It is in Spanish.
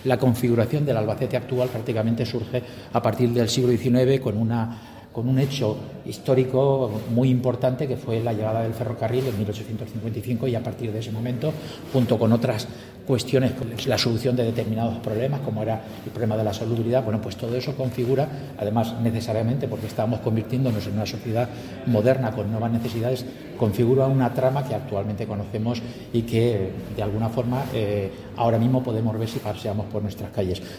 la configuración del Albacete actual prácticamente surge a partir del siglo XIX con un hecho histórico muy importante que fue la llegada del ferrocarril en 1855, y a partir de ese momento, junto con otras cuestiones, la solución de determinados problemas, como era el problema de la salubridad, bueno, pues todo eso configura, además necesariamente porque estábamos convirtiéndonos en una sociedad moderna con nuevas necesidades, configura una trama que actualmente conocemos y que de alguna forma ahora mismo podemos ver si paseamos por nuestras calles.